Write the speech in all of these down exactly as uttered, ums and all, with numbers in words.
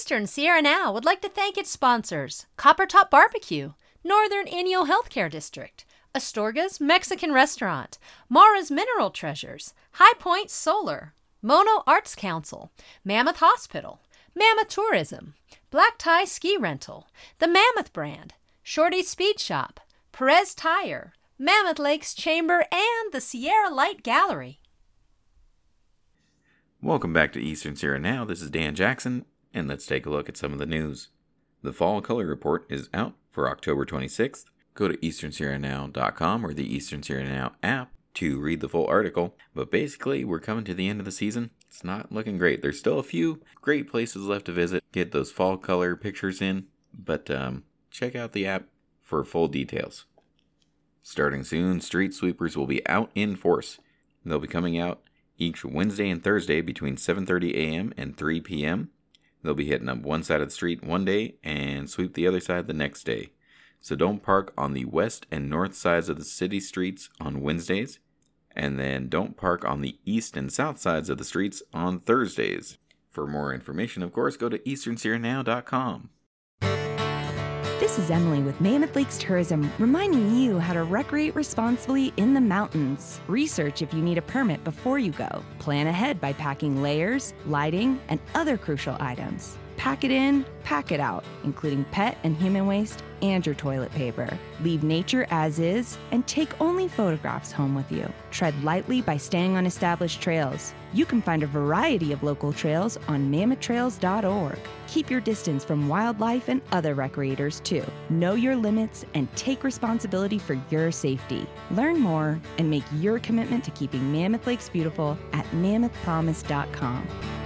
Eastern Sierra Now would like to thank its sponsors, Copper Top Barbecue, Northern Inyo Healthcare District, Astorga's Mexican Restaurant, Mara's Mineral Treasures, High Point Solar, Mono Arts Council, Mammoth Hospital, Mammoth Tourism, Black Tie Ski Rental, the Mammoth Brand, Shorty's Speed Shop, Perez Tire, Mammoth Lakes Chamber, and the Sierra Light Gallery. Welcome back to Eastern Sierra Now. This is Dan Jackson, and let's take a look at some of the news. The Fall Color Report is out for October twenty-sixth. Go to eastern sierra now dot com or the Eastern Sierra Now app to read the full article. But basically, we're coming to the end of the season. It's not looking great. There's still a few great places left to visit. Get those fall color pictures in, but um, check out the app for full details. Starting soon, street sweepers will be out in force. They'll be coming out each Wednesday and Thursday between seven thirty a.m. and three p.m. They'll be hitting up one side of the street one day and sweep the other side the next day. So don't park on the west and north sides of the city streets on Wednesdays, and then don't park on the east and south sides of the streets on Thursdays. For more information, of course, go to eastern sierra now dot com. This is Emily with Mammoth Lakes Tourism, reminding you how to recreate responsibly in the mountains. Research if you need a permit before you go. Plan ahead by packing layers, lighting, and other crucial items. Pack it in, pack it out, including pet and human waste and your toilet paper. Leave nature as is and take only photographs home with you. Tread lightly by staying on established trails. You can find a variety of local trails on mammoth trails dot org. Keep your distance from wildlife and other recreators too. Know your limits and take responsibility for your safety. Learn more and make your commitment to keeping Mammoth Lakes beautiful at mammoth promise dot com.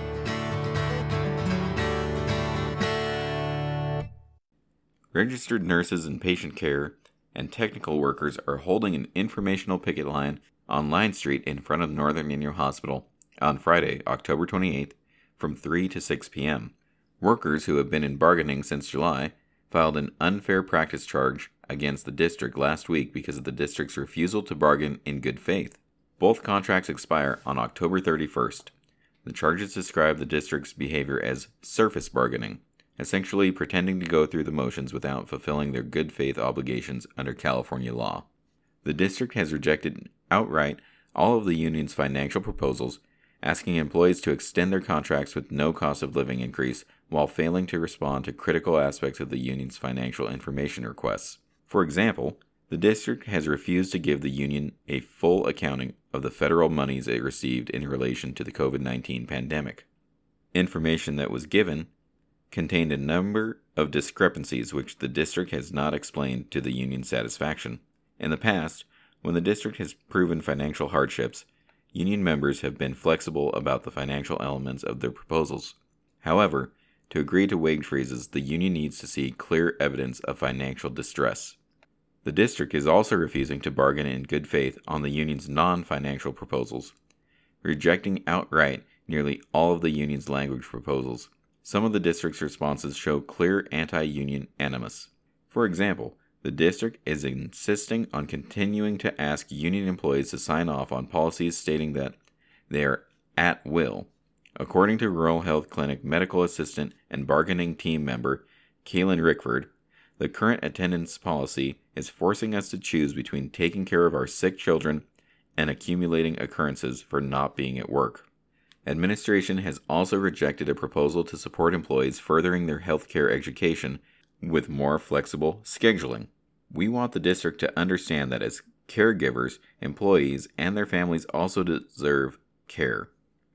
Registered nurses in patient care and technical workers are holding an informational picket line on Line Street in front of Northern Inyo Hospital on Friday, October twenty-eighth, from three to six p.m. Workers who have been in bargaining since July filed an unfair practice charge against the district last week because of the district's refusal to bargain in good faith. Both contracts expire on October thirty-first. The charges describe the district's behavior as surface bargaining, essentially pretending to go through the motions without fulfilling their good faith obligations under California law. The district has rejected outright all of the union's financial proposals, asking employees to extend their contracts with no cost of living increase while failing to respond to critical aspects of the union's financial information requests. For example, the district has refused to give the union a full accounting of the federal monies it received in relation to the covid nineteen pandemic. Information that was given contained a number of discrepancies which the district has not explained to the union's satisfaction. In the past, when the district has proven financial hardships, union members have been flexible about the financial elements of their proposals. However, to agree to wage freezes, the union needs to see clear evidence of financial distress. The district is also refusing to bargain in good faith on the union's non-financial proposals, rejecting outright nearly all of the union's language proposals. Some of the district's responses show clear anti-union animus. For example, the district is insisting on continuing to ask union employees to sign off on policies stating that they are at will. According to Rural Health Clinic medical assistant and bargaining team member Kaylin Rickford, the current attendance policy is forcing us to choose between taking care of our sick children and accumulating occurrences for not being at work. Administration has also rejected a proposal to support employees furthering their healthcare education with more flexible scheduling. We want the district to understand that as caregivers, employees, and their families also deserve care.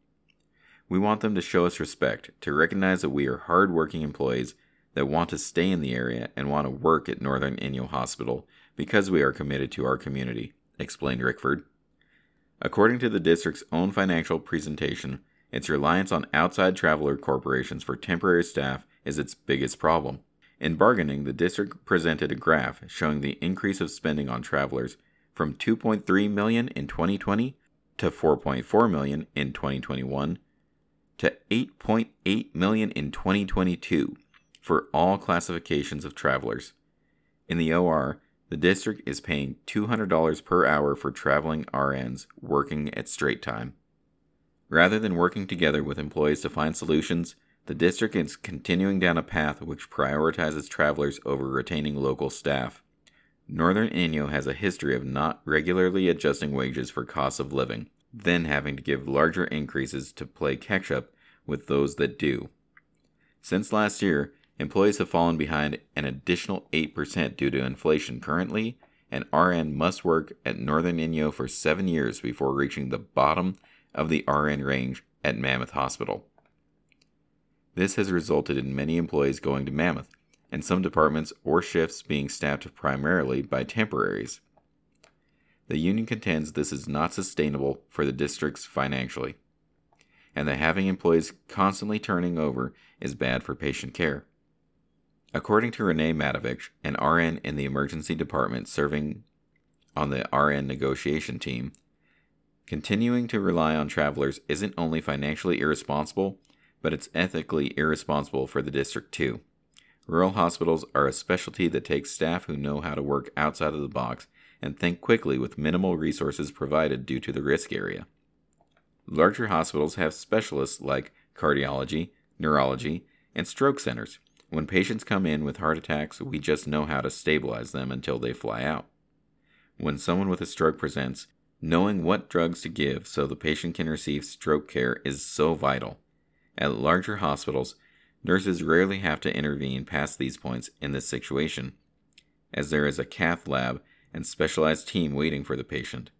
We want them to show us respect, to recognize that we are hard-working employees that want to stay in the area and want to work at Northern Inyo Hospital because we are committed to our community, explained Rickford. According to the district's own financial presentation, its reliance on outside traveler corporations for temporary staff is its biggest problem. In bargaining, the district presented a graph showing the increase of spending on travelers from two point three million dollars in twenty twenty to four point four million dollars in twenty twenty-one to eight point eight million dollars in twenty twenty-two for all classifications of travelers. In the O R, the district is paying two hundred dollars per hour for traveling R Ns working at straight time. Rather than working together with employees to find solutions, The district is continuing down a path which prioritizes travelers over retaining local staff. Northern Inyo has a history of not regularly adjusting wages for costs of living, then having to give larger increases to play catch-up with those that do. Since last year, employees have fallen behind an additional eight percent due to inflation currently, and R N must work at Northern Inyo for seven years before reaching the bottom of the R N range at Mammoth Hospital. This has resulted in many employees going to Mammoth, and some departments or shifts being staffed primarily by temporaries. The union contends this is not sustainable for the districts financially, and that having employees constantly turning over is bad for patient care. According to Renee Matovich, an R N in the emergency department serving on the R N negotiation team, continuing to rely on travelers isn't only financially irresponsible, but it's ethically irresponsible for the district too. Rural hospitals are a specialty that takes staff who know how to work outside of the box and think quickly with minimal resources provided due to the risk area. Larger hospitals have specialists like cardiology, neurology, and stroke centers. When patients come in with heart attacks, we just know how to stabilize them until they fly out. When someone with a stroke presents, knowing what drugs to give so the patient can receive stroke care is so vital. At larger hospitals, nurses rarely have to intervene past these points in this situation, as there is a cath lab and specialized team waiting for the patient.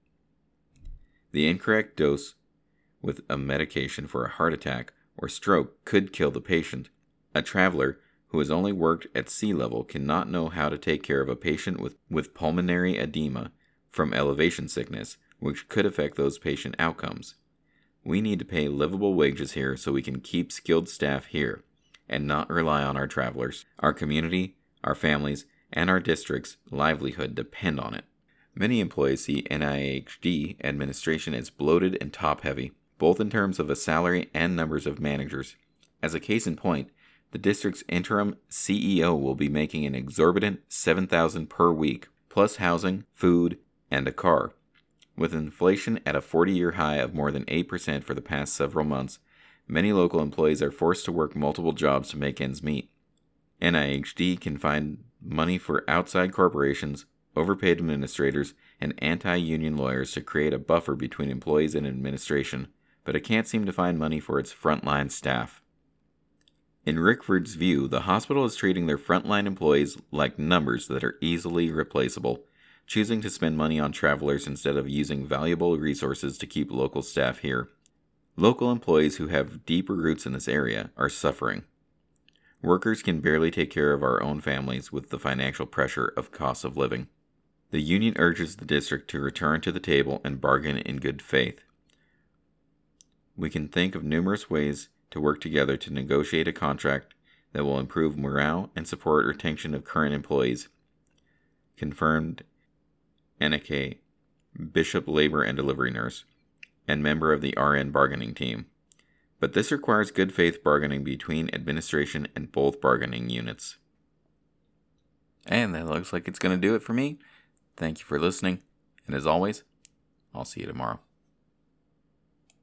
The incorrect dose with a medication for a heart attack or stroke could kill the patient. A traveler who has only worked at sea level cannot know how to take care of a patient with, with pulmonary edema from elevation sickness, which could affect those patient outcomes. We need to pay livable wages here so we can keep skilled staff here and not rely on our travelers. Our community, our families, and our district's livelihood depend on it. Many employees see N I H D administration as bloated and top-heavy, both in terms of a salary and numbers of managers. As a case in point, the district's interim C E O will be making an exorbitant seven thousand dollars per week, plus housing, food, and a car. With inflation at a forty-year high of more than eight percent for the past several months, many local employees are forced to work multiple jobs to make ends meet. N I H D can find money for outside corporations, overpaid administrators, and anti-union lawyers to create a buffer between employees and administration, but it can't seem to find money for its frontline staff. In Rickford's view, the hospital is treating their frontline employees like numbers that are easily replaceable, choosing to spend money on travelers instead of using valuable resources to keep local staff here. Local employees who have deeper roots in this area are suffering. Workers can barely take care of our own families with the financial pressure of cost of living. The union urges the district to return to the table and bargain in good faith. We can think of numerous ways to work together to negotiate a contract that will improve morale and support retention of current employees. Confirmed Annika, Bishop Labor and Delivery Nurse, and member of the R N bargaining team. But this requires good faith bargaining between administration and both bargaining units. And that looks like it's going to do it for me. Thank you for listening, and as always, I'll see you tomorrow.